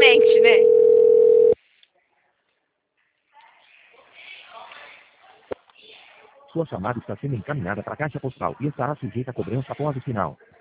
diferente, né? Sua chamada está sendo encaminhada para a caixa postal e estará sujeita a cobrança após o sinal.